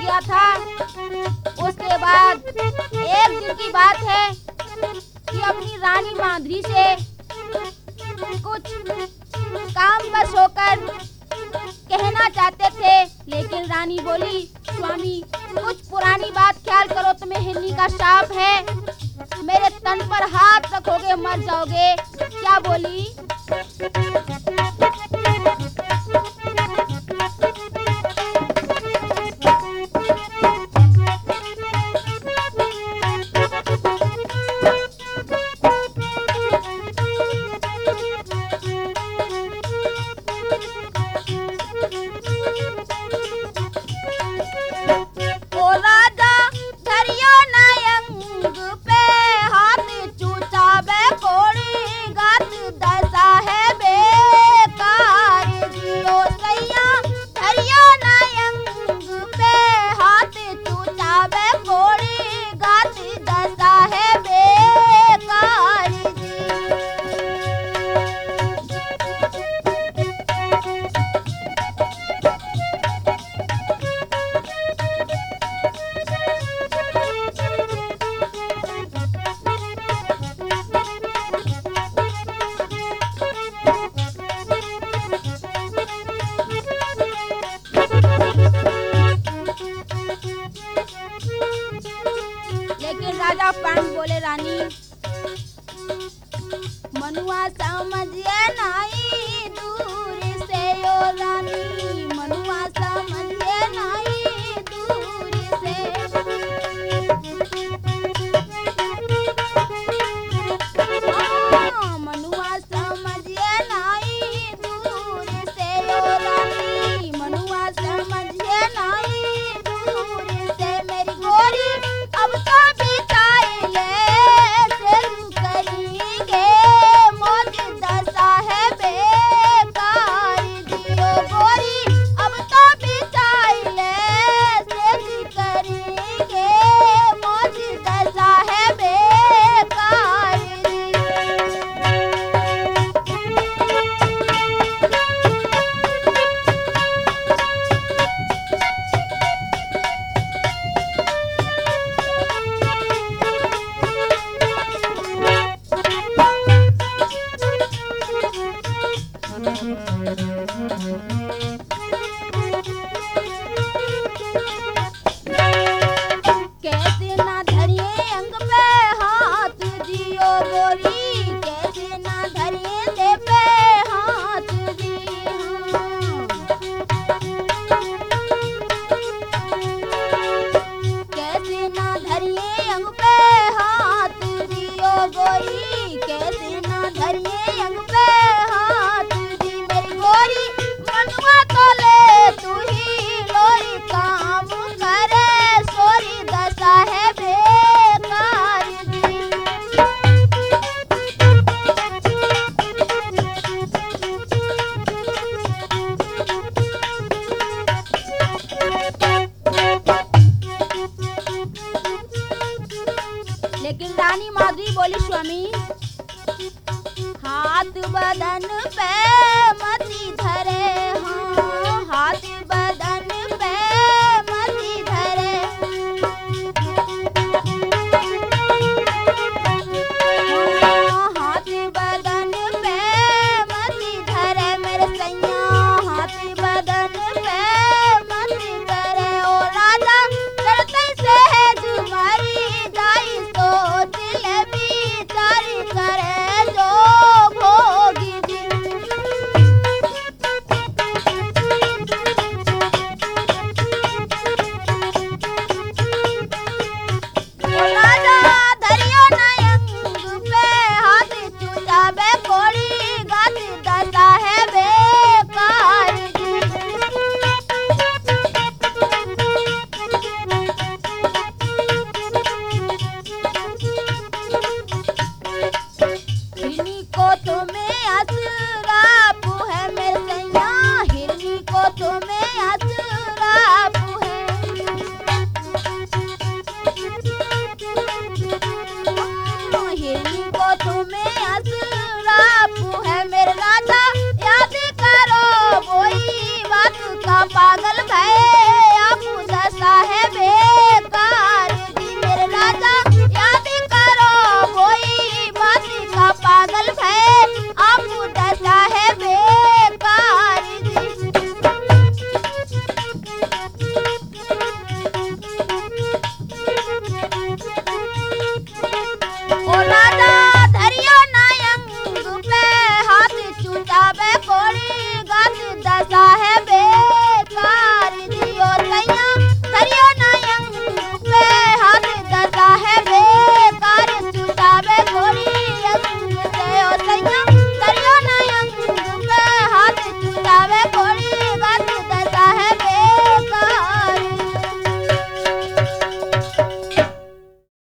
गया था। उसके बाद एक दिन की बात है कि अपनी रानी माद्री से कुछ कामवश होकर कहना चाहते थे, लेकिन रानी बोली, स्वामी कुछ पुरानी बात ख्याल करो, तुम्हें हिरनी का शाप है, मेरे तन पर हाथ रखोगे मर जाओगे। क्या बोली? राजा प्राण बोले, रानी मनुआ समझिए नहीं दूर से ओ रानी, मनुआ समझिए नहीं दूर से। मनुआ समझिए नहीं दूर से ओ रानी, मनुआ समझिए नहीं दूर से। मेरी गोरी अब तो कैसे ना धरिए अंग पे हाथ दियो गोरी, कैसे ना धरिए दे पे हाथ दी। कैसे ना धरिए अंग पे हाथ दियो गोरी, कैसे ना धरिए अंग पे हाथ दी। मेरी गोरी मनुआ तो ले तू ही लोरी काम करे, सोरी दशा है बेकार दी। लेकिन रानी माद्री बोली, स्वामी हाथ बदन पे मती धरे,